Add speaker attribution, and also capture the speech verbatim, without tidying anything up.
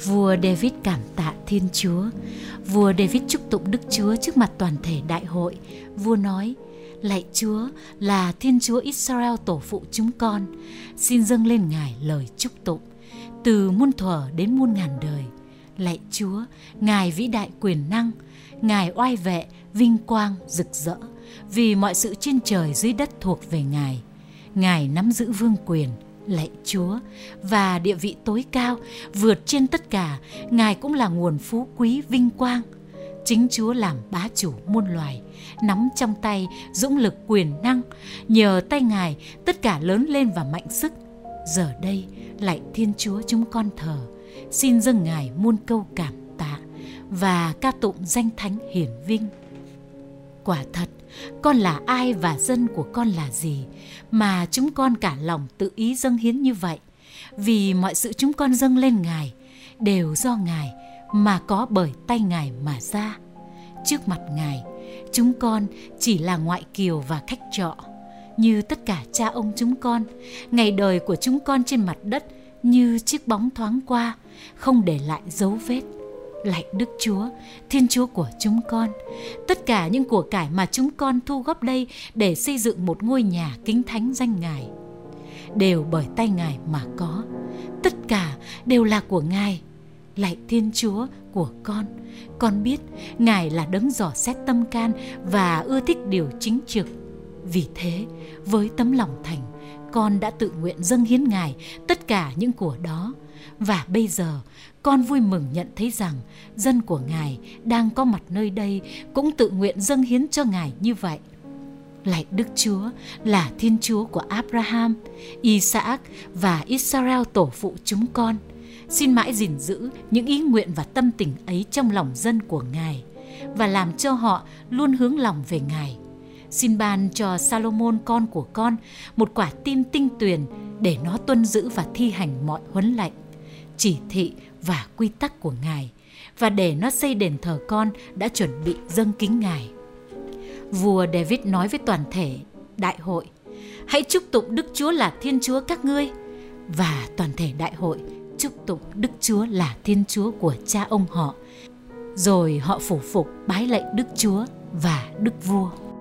Speaker 1: Vua David cảm tạ Thiên Chúa. Vua David chúc tụng Đức Chúa trước mặt toàn thể đại hội. Vua nói: Lạy Chúa là Thiên Chúa Israel tổ phụ chúng con, xin dâng lên Ngài lời chúc tụng từ muôn thuở đến muôn ngàn đời. Lạy Chúa, Ngài vĩ đại quyền năng, Ngài oai vệ, vinh quang, rực rỡ, vì mọi sự trên trời dưới đất thuộc về Ngài. Ngài nắm giữ vương quyền, lạy Chúa, và địa vị tối cao, vượt trên tất cả. Ngài cũng là nguồn phú quý vinh quang. Chính Chúa làm bá chủ muôn loài, nắm trong tay dũng lực quyền năng. Nhờ tay Ngài, tất cả lớn lên và mạnh sức. Giờ đây, lạy Thiên Chúa chúng con thờ, xin dâng Ngài muôn câu cảm tạ và ca tụng danh thánh hiển vinh. Quả thật, con là ai và dân của con là gì mà chúng con cả lòng tự ý dâng hiến như vậy? Vì mọi sự chúng con dâng lên Ngài đều do Ngài, mà có bởi tay Ngài mà ra. Trước mặt Ngài, chúng con chỉ là ngoại kiều và khách trọ, như tất cả cha ông chúng con. Ngày đời của chúng con trên mặt đất như chiếc bóng thoáng qua, không để lại dấu vết. Lạy Đức Chúa, Thiên Chúa của chúng con, tất cả những của cải mà chúng con thu góp đây để xây dựng một ngôi nhà kính thánh danh Ngài, đều bởi tay Ngài mà có. Tất cả đều là của Ngài. Lạy Thiên Chúa của con, con biết Ngài là đấng dò xét tâm can và ưa thích điều chính trực. Vì thế, với tấm lòng thành, con đã tự nguyện dâng hiến Ngài tất cả những của đó. Và bây giờ, con vui mừng nhận thấy rằng dân của Ngài đang có mặt nơi đây cũng tự nguyện dâng hiến cho Ngài như vậy. Lạy Đức Chúa là Thiên Chúa của Abraham, Isaac và Israel tổ phụ chúng con. Xin mãi gìn giữ những ý nguyện và tâm tình ấy trong lòng dân của Ngài và làm cho họ luôn hướng lòng về Ngài. Xin ban cho Salomon con của con một quả tim tinh tuyền để nó tuân giữ và thi hành mọi huấn lệnh, chỉ thị và quy tắc của Ngài, và để nó xây đền thờ con đã chuẩn bị dâng kính Ngài. Vua David nói với toàn thể đại hội: Hãy chúc tụng Đức Chúa là Thiên Chúa các ngươi. Và toàn thể đại hội chúc tụng Đức Chúa là Thiên Chúa của cha ông họ. Rồi họ phủ phục bái lạy Đức Chúa và Đức Vua.